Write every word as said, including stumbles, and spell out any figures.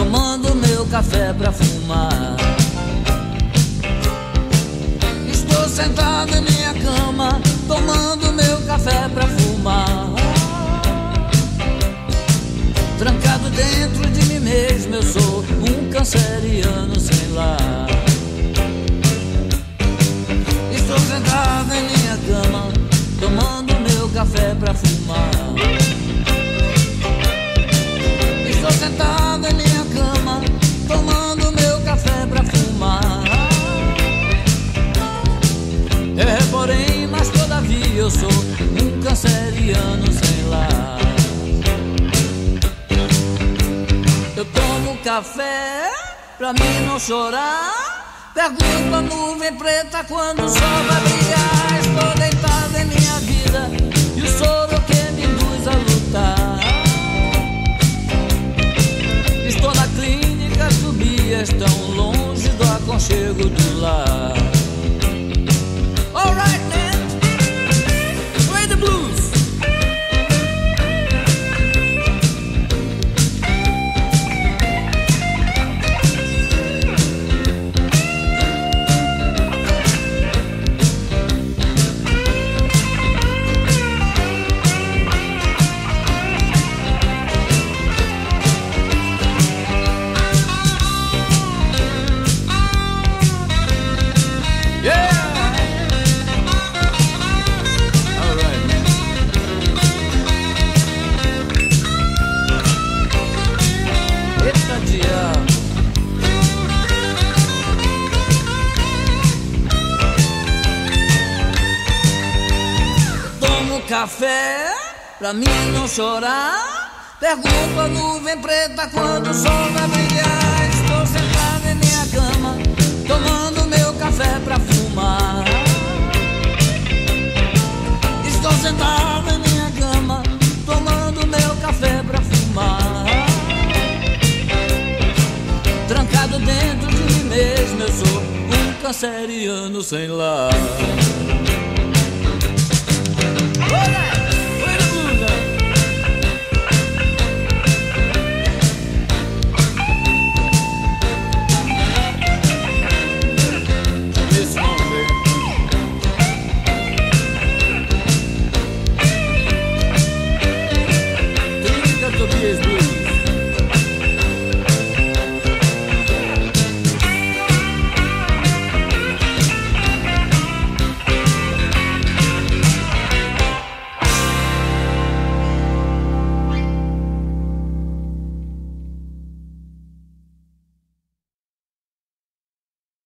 tomando meu café pra fumar. Estou sentado em minha cama, tomando meu café pra fumar. Trancado dentro de mim mesmo, eu sou um canceriano sem lar. Estou sentado em minha cama, tomando meu café pra fumar. Estou sentado em minha cama, tomando meu café pra fumar. É, porém, mas todavia eu sou um canceriano sem lar. Eu tomo café pra mim não chorar. Pergunto a nuvem preta quando o sol vai brilhar. Estou deitado em minha vida e o soro que me induz a lutar. Estou na clínica, subias tão longe do aconchego do lar. Alright man, play the blues. Café pra mim não chorar. Pergunto a nuvem preta quando o sol vai brilhar. Estou sentado em minha cama, tomando meu café pra fumar. Estou sentado em minha cama, tomando meu café pra fumar. Trancado dentro de mim mesmo, eu sou um canceriano sem lar. Olha!